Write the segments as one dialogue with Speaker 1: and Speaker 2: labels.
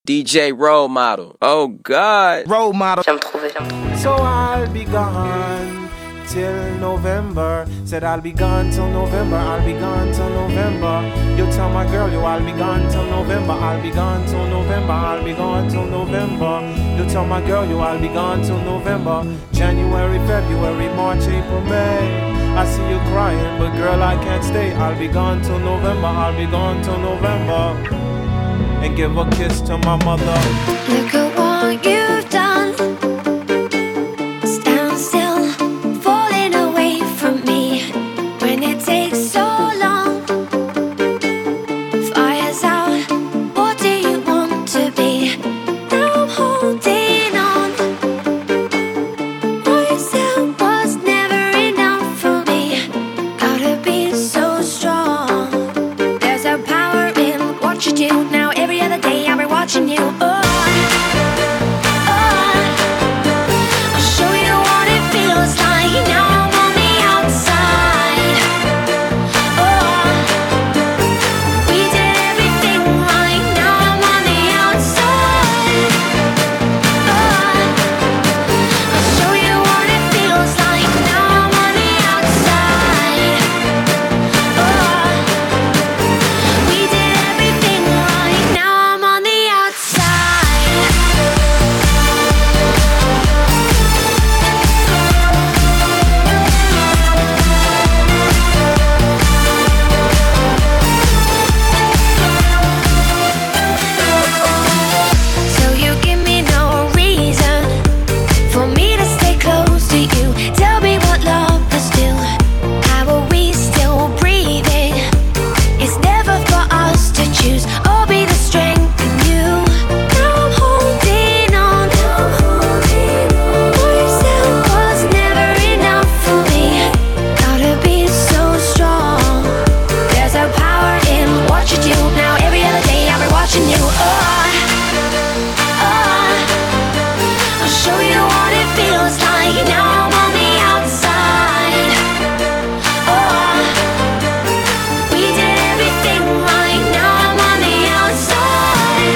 Speaker 1: DJ Role Model. Oh God.
Speaker 2: Role Model.
Speaker 3: So I'll be gone till November. Said I'll be gone till November. I'll be gone till November. You tell my girl you I'll be gone till November. I'll be gone till November. I'll be gone till November. You tell my girl you I'll be gone till November. January, February, March, April, May. I see you crying, but girl I can't stay. I'll be gone till November. I'll be gone till November. And give a kiss to my mother.
Speaker 4: Look at what you've done. Stand still, falling away from me. When it takes so long, fire's out. What do you want to be? Now I'm holding on. What you said was never enough for me. Gotta be so strong. There's a power in what you do now. Every other day I'll be watching you. I'll show you what it feels like. Now I'm on the outside. We did everything right. Now I'm on the outside. I'll show you what it feels like. Now I'm on the outside. We did everything right. Now I'm on the outside. So you give me no reason for me to stay close to you. Tell me what love is do. How are we still breathing? It's never for us to choose. I'll be the strength in you. Now I'm holding on. What you said was never enough for me. Gotta be so strong. There's a power in what you do. Now every other day I'll be watching you. I'll show you what it feels like. Now I'm on the outside. We did everything right. Now I'm on the outside.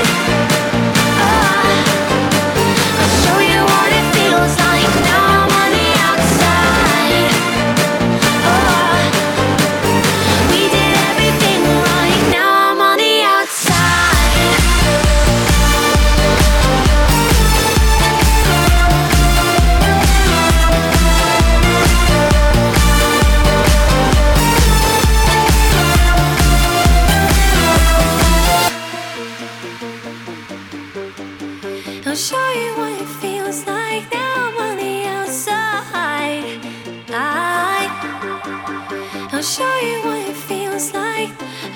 Speaker 4: I'll show you what it feels like. Now I'm on the outside. We did everything right. Now I'm on the outside. I'll show you what it feels like. Now I'm on the outside. I'll show you what it feels like.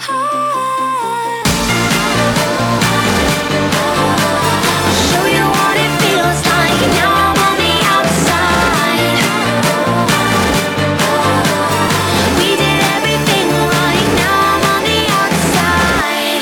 Speaker 4: I'll show you what it feels like. Now I'm on the outside. We did everything right. Now I'm on the outside.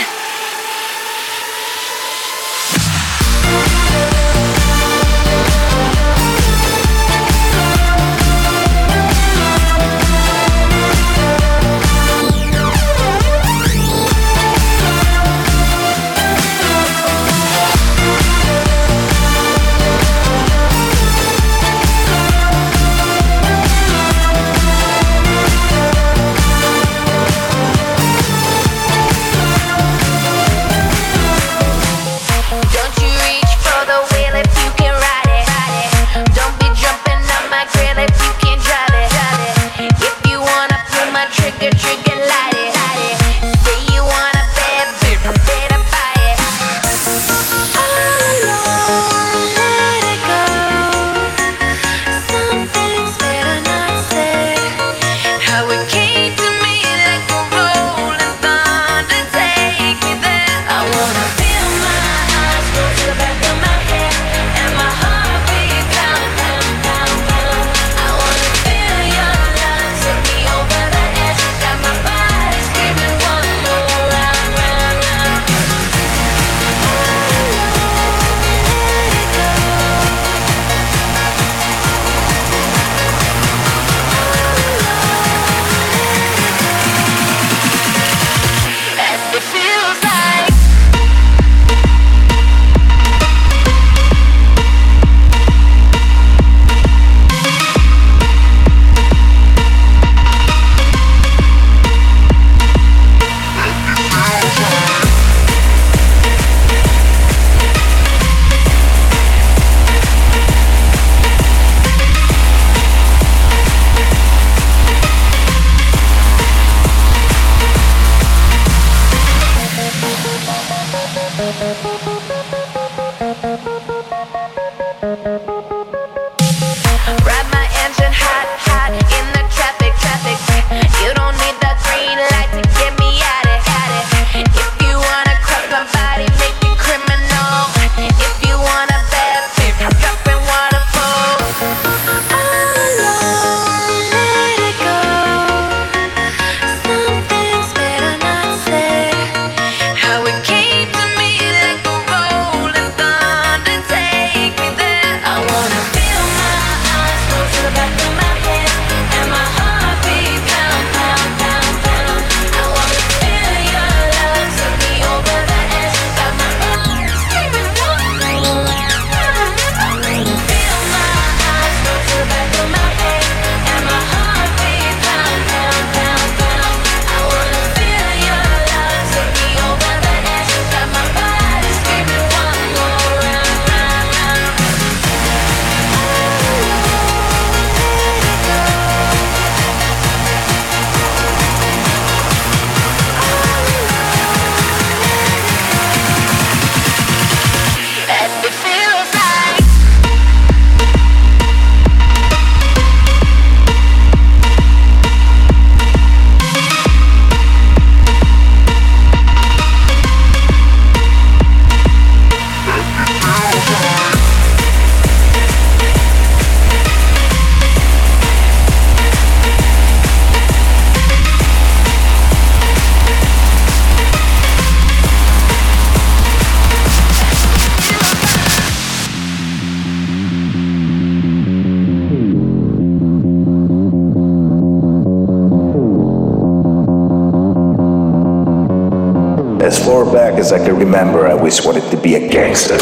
Speaker 2: far back as I can remember, I always wanted to be a gangster.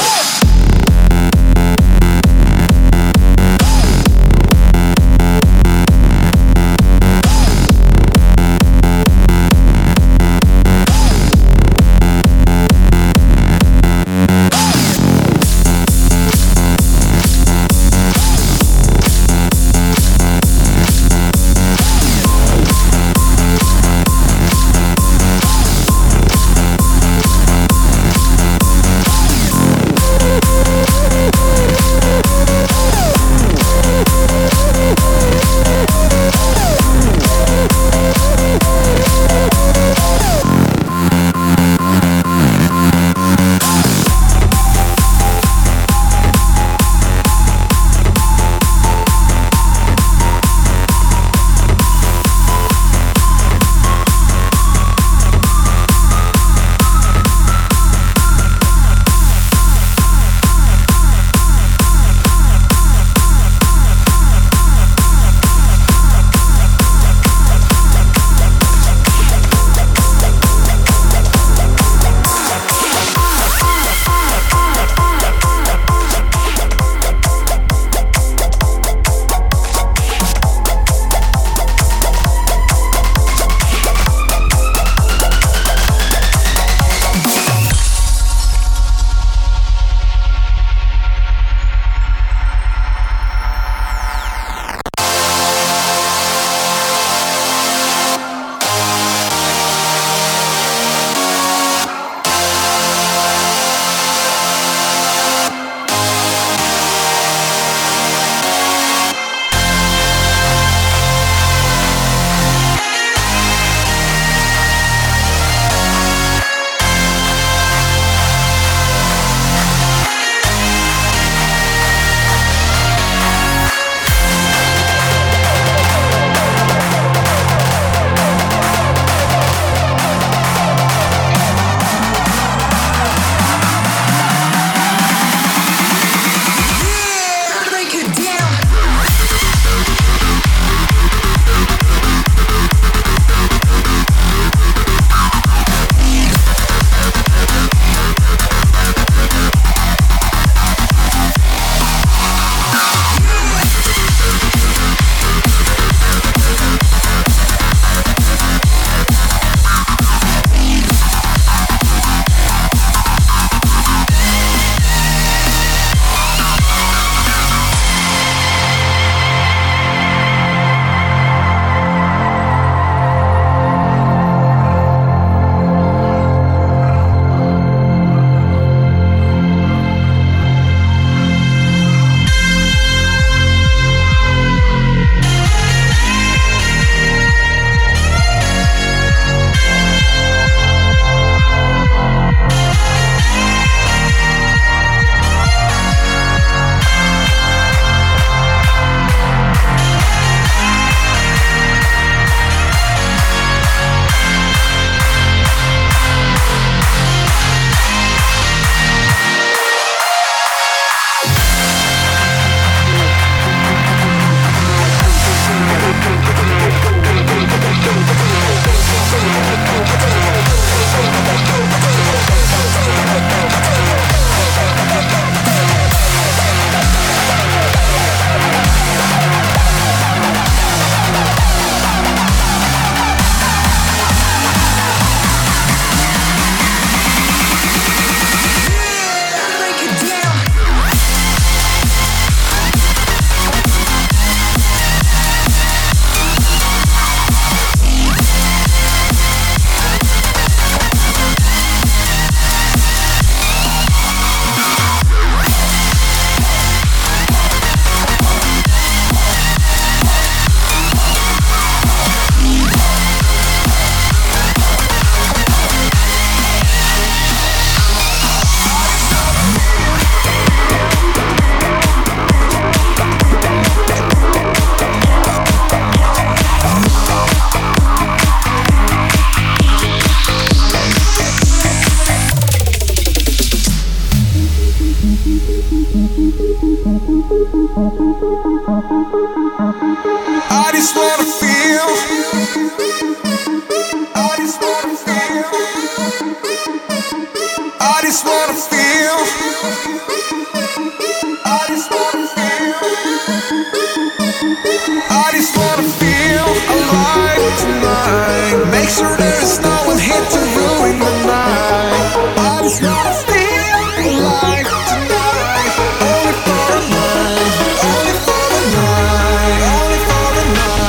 Speaker 5: I just wanna feel. I just wanna feel. I just wanna feel alive tonight. Make sure there is no one here to ruin the night. I just wanna feel alive tonight. Only for the night, only for the night, only for the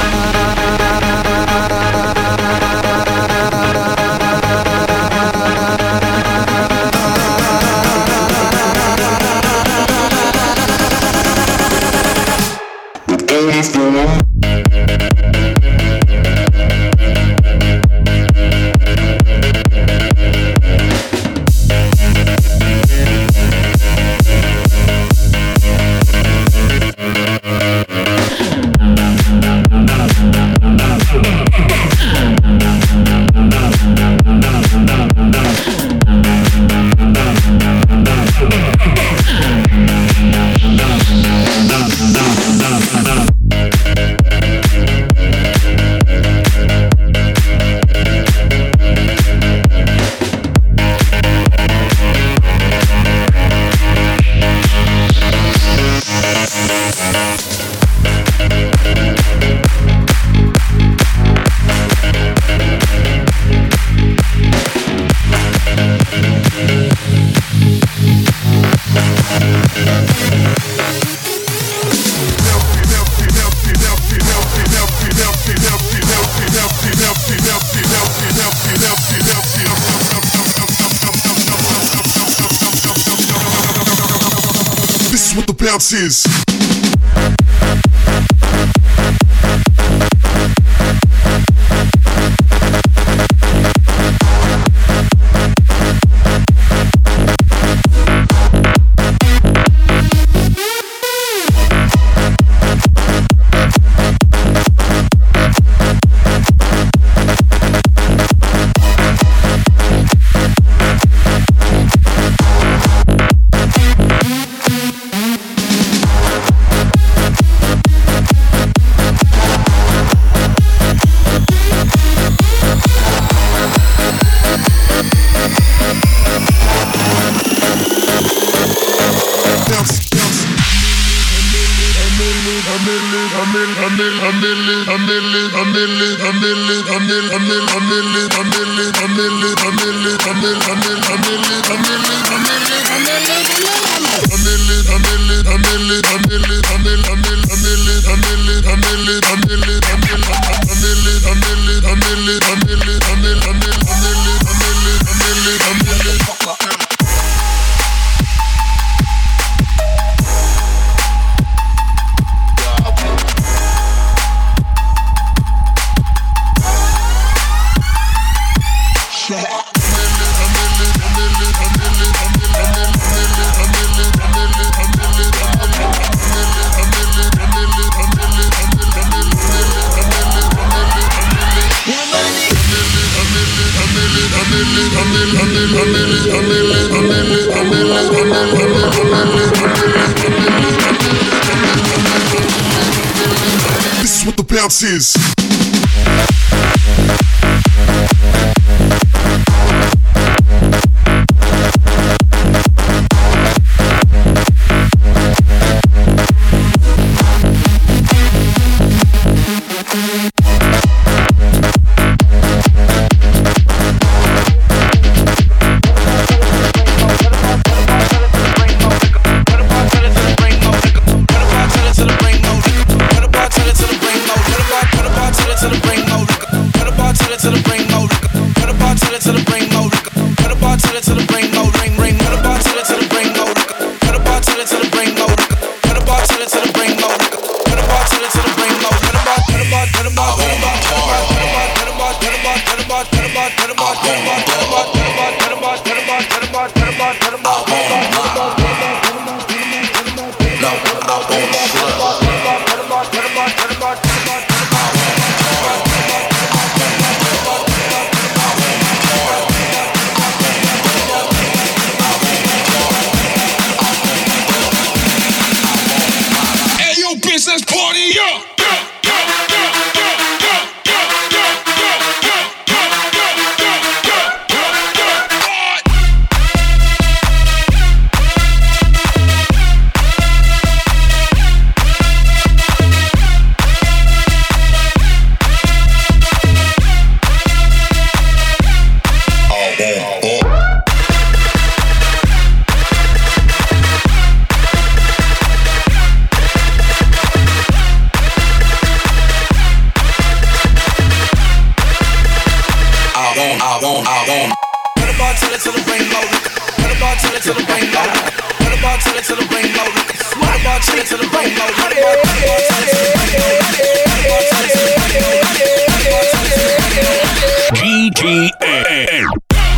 Speaker 5: This is what the bounce is. This is what the bounce is.
Speaker 6: To the brain, no liquor. GTN.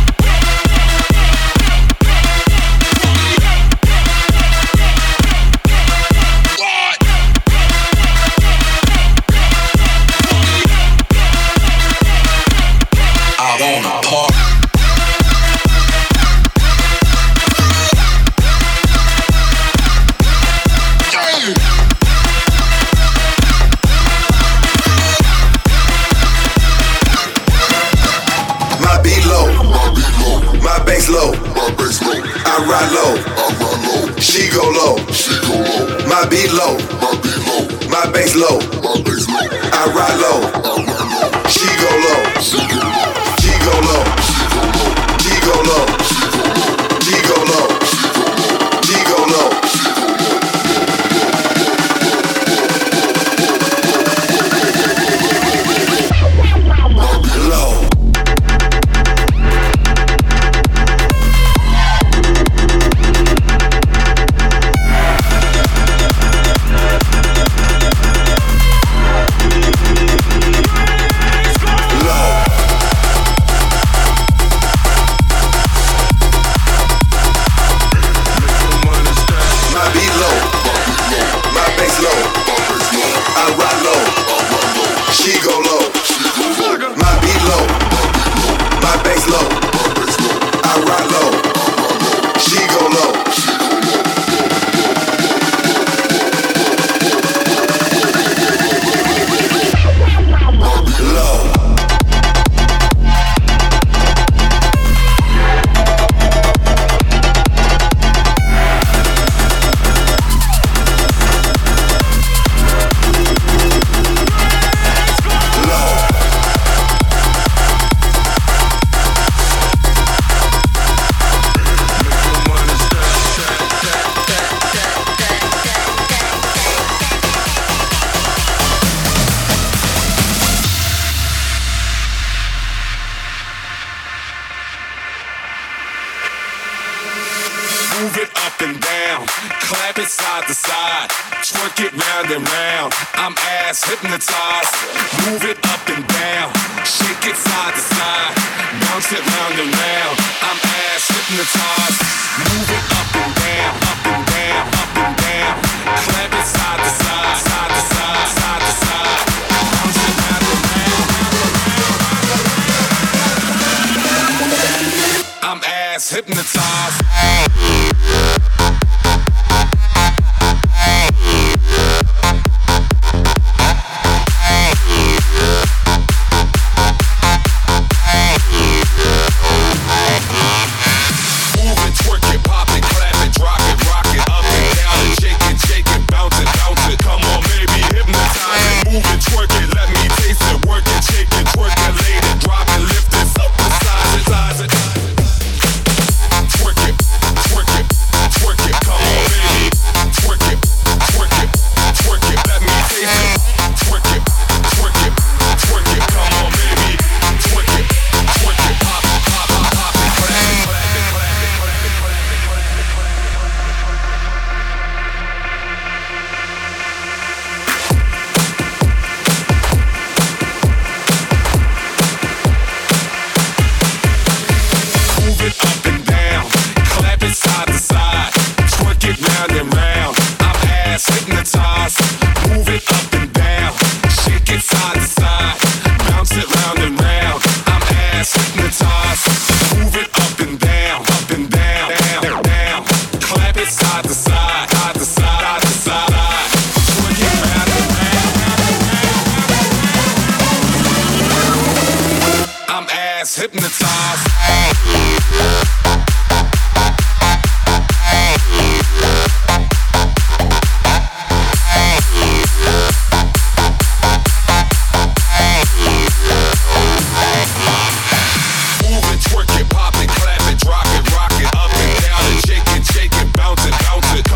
Speaker 5: Low, I ride low, she go low, my beat low, my bass low, I ride low, she go low, she go low, she go low, she go low, she go low.
Speaker 7: Move it up and down, clap it side to side, twerk it round and round. I'm ass hypnotized. Move it up and down, shake it side to side, bounce it round and round. I'm ass hypnotized. Move it up and down, up and down, up and down. Clap it side to side, side to side, side to side, bounce it round and round. I'm ass hypnotized. Hypnotized. Move it, twerk it, pop it, clap it, drop it, rock it, up and down and shake it, bounce it, bounce it.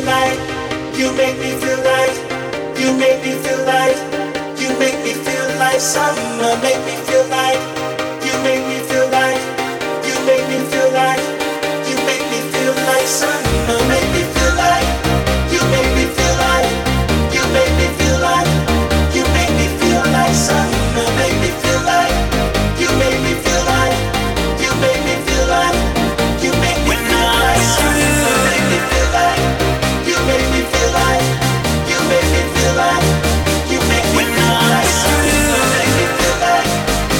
Speaker 6: like, you make me feel like, you make me feel like, you make me feel like summer, make me feel like, you make me feel like, you make me feel like, you make me feel like summer, make me feel like, you make me feel like, you make me feel like, you make me feel like summer, make me feel like, you make me feel like, you make me feel like, you make me feel like summer, make me feel like, you make me feel like, you make me feel like, you make me feel like summer, make me feel like,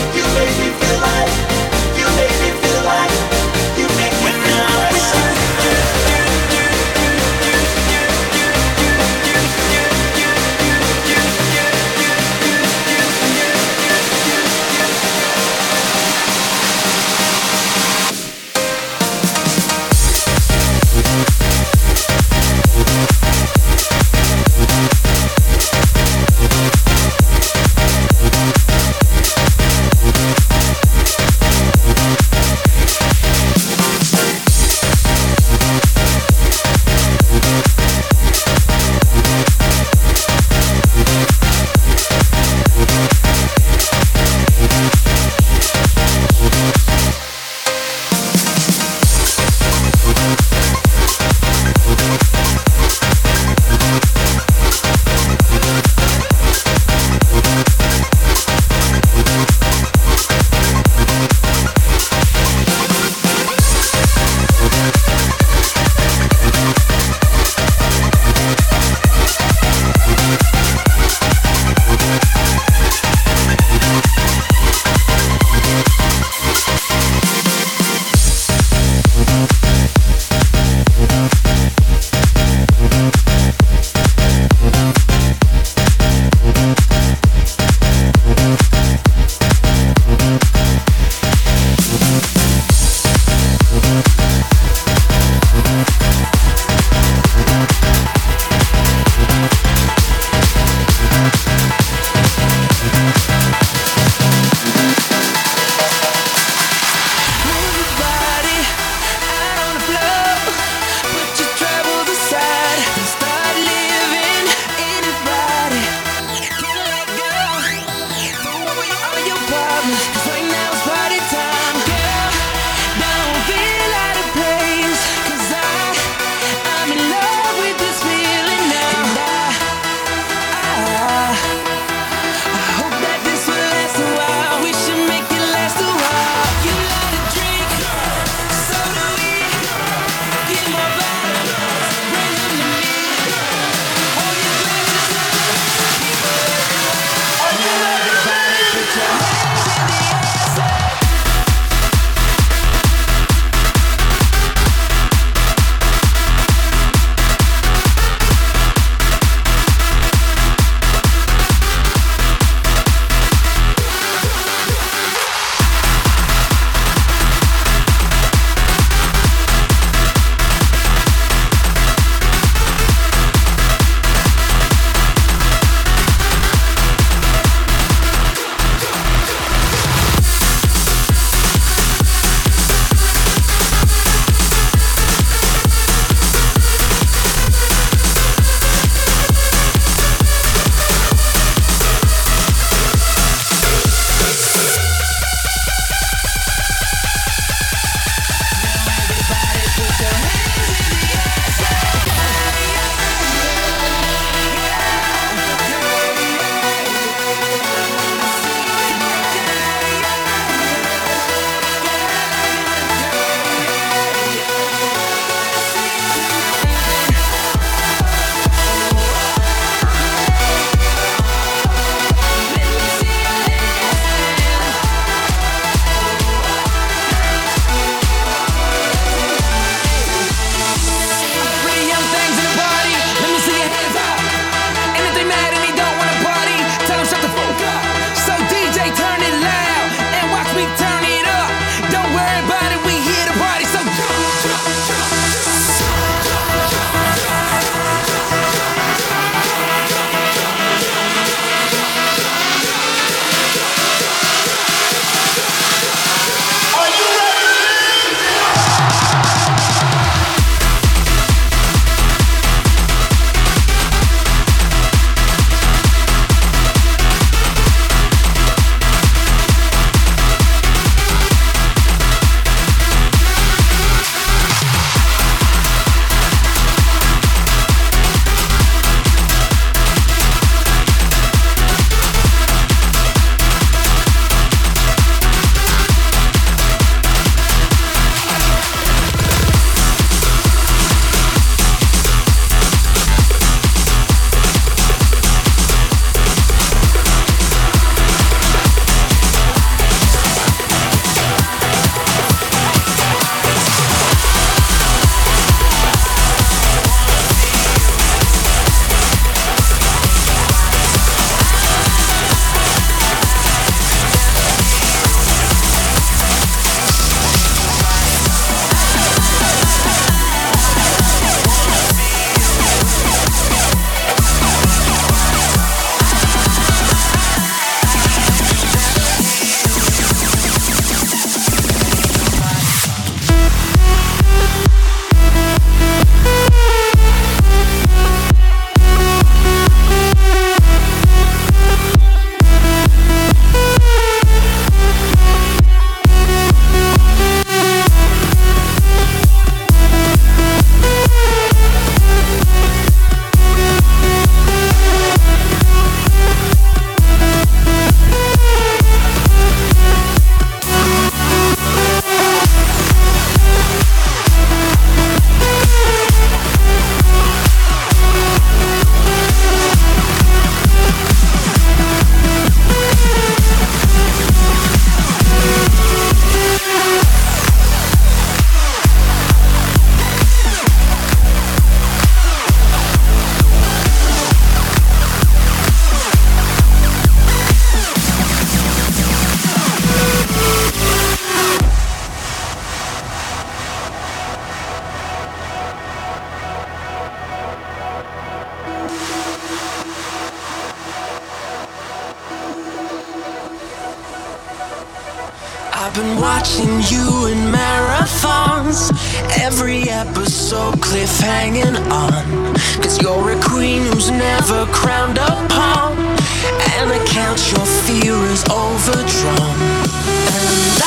Speaker 8: been watching you in marathons, every episode cliffhanging on. Cause you're a queen who's never crowned upon, and I count your fear is overdrawn. And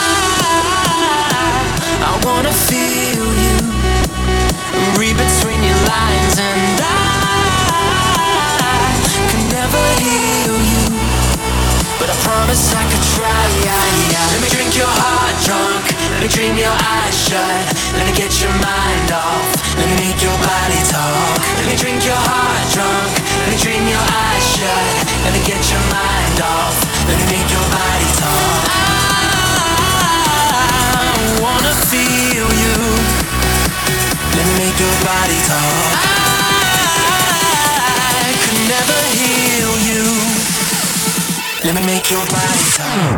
Speaker 8: I wanna feel you, read between your lines, and I can never heal you, but I promise I could try. Let me drink your heart drunk, let me dream your eyes shut, let me get your mind off, let me make your body talk. Let me drink your heart drunk, let me dream your eyes shut, let me get your mind off, let me make your body talk. I wanna feel you, let me make your body talk. I could never heal you, let me make your body talk.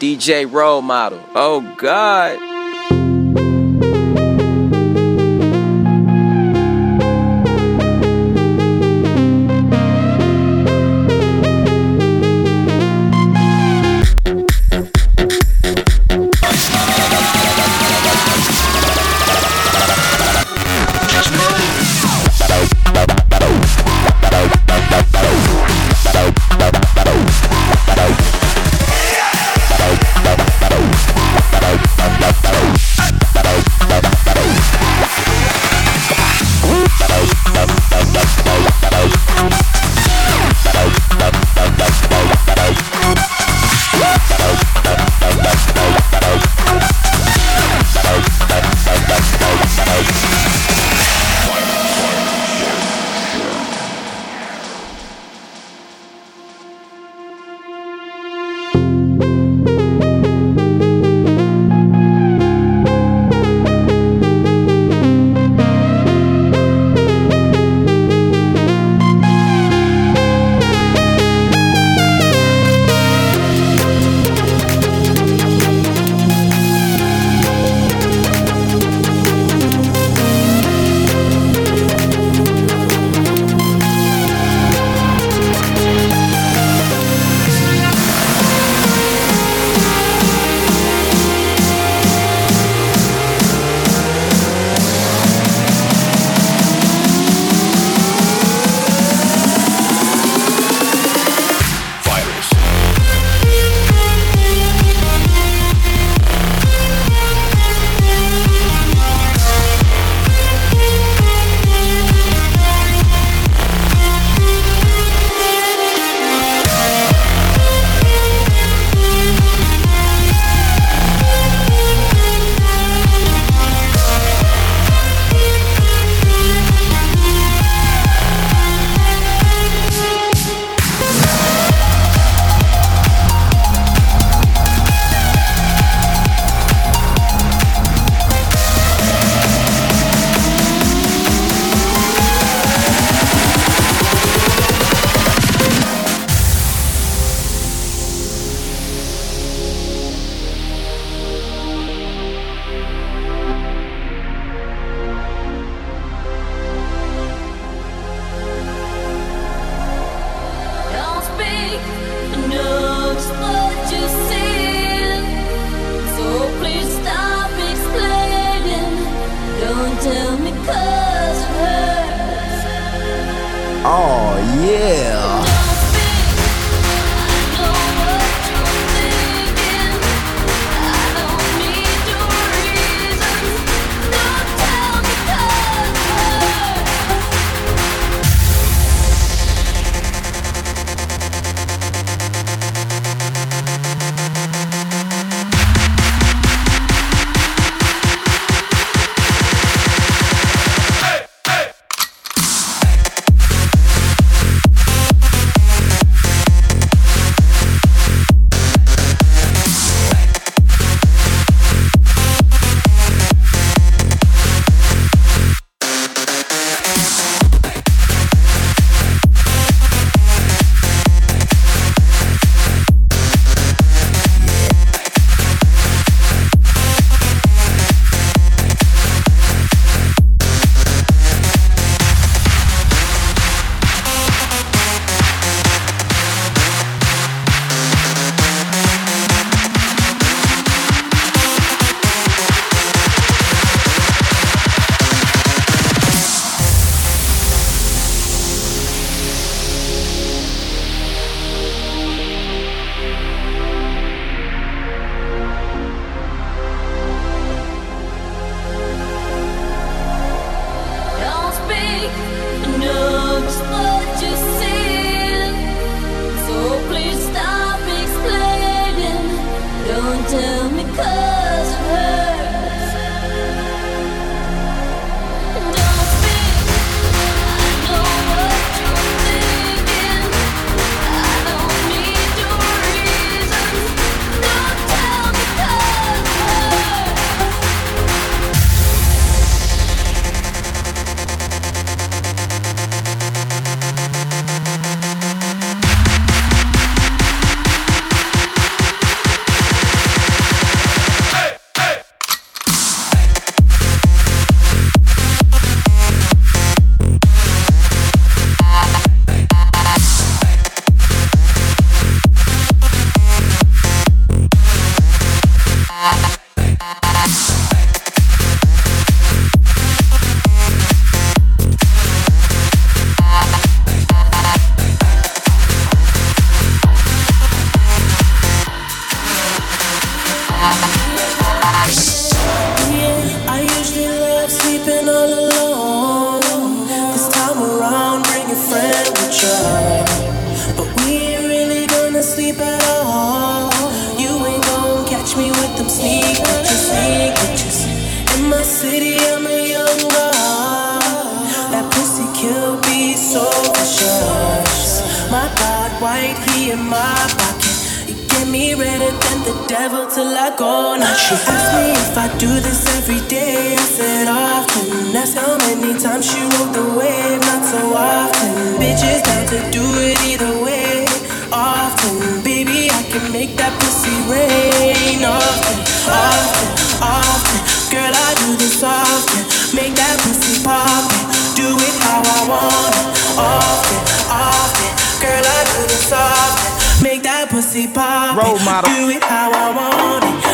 Speaker 1: DJ role model. Oh God.
Speaker 9: Oh yeah. She asked me if I do this every day. I said often. That's how many times she rode the wave. Not so often. Bitches down to do it either way. Often, baby, I can make that pussy rain. Often, often, often. Girl, I do this often. Make that pussy pop. Do it how I want it. Often, often. Girl, I do this often. Make that pussy pop.
Speaker 3: Role model.
Speaker 9: Do it how I want it.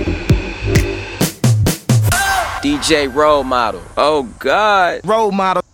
Speaker 1: DJ Role Model. Oh God.
Speaker 3: Role model.